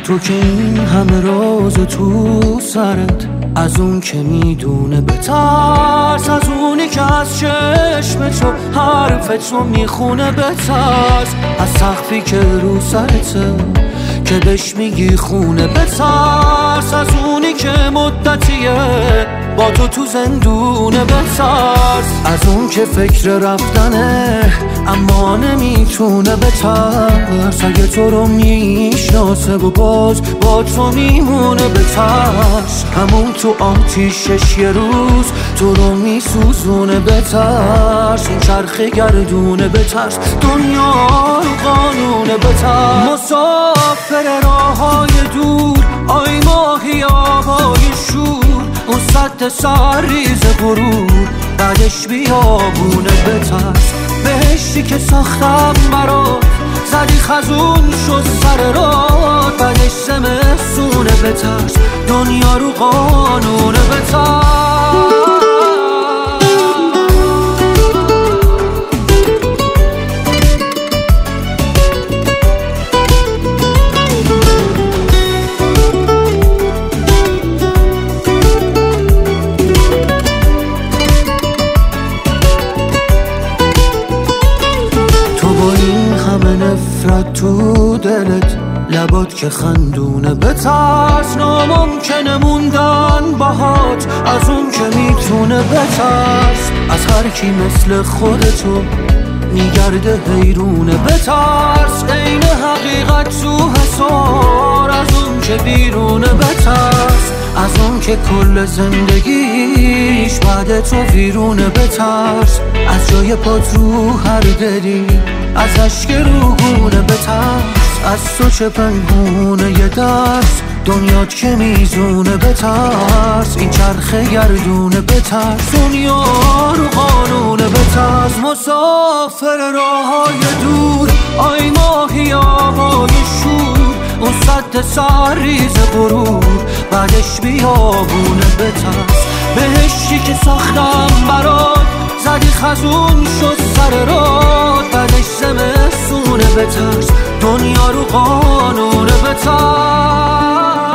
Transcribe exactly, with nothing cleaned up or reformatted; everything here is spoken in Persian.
تو که این همه راز تو سرت، از اون که میدونه بترس، از اونی که از چشم تو حرف تو میخونه بترس، از سقفی که رو سرته که بهش میگی خونه بترس، از اونی که مدتیه با تو تو زندونه بترس، از اون که فکر رفتنه اما نمیتونه بترس، اگه تو رو میشناسه و باز با تو میمونه بترس، همون تو آتیشش یه روز تو رو میسوزونه بترس، این چرخه گردونه بترس، دنیا رو قانونه بترس، مسافر راههای دور آی ماهی آبای شور، اون سد سرریز غرور بعدش بیابونه بترس، بهشتی که ساختم برات زدی خزون شد سر راه، بعدش زمستونه بترس، دنیا رو قانونه بترس. نفرت تو دلت لبات که خندونه بترس، ناممکنه موندن باهات از اون که میتونه بترس، از هر کی مثل خودتو میگرده حیرونه بترس، عین حقیقت تو حسار از اون که بیرونه بترس، از اون که کل زندگیش بعد تو ویرونه بترس، از جای پات رو هر دلی از اشک روگونه بترس، از تو چه پنهونه یه دست دنیات که میزونه بترس، این چرخه گردونه بترس، دنیا رو قانونه بترس، مسافر راههای دور آی ماهی آبای شور، اون سد سرریز غرور بعدش بیابونه بترس، بهشتی که ساختم برات زدی خزون شد سر راه، بعدش زمستونه بترس، دنیا رو قانونه بترس.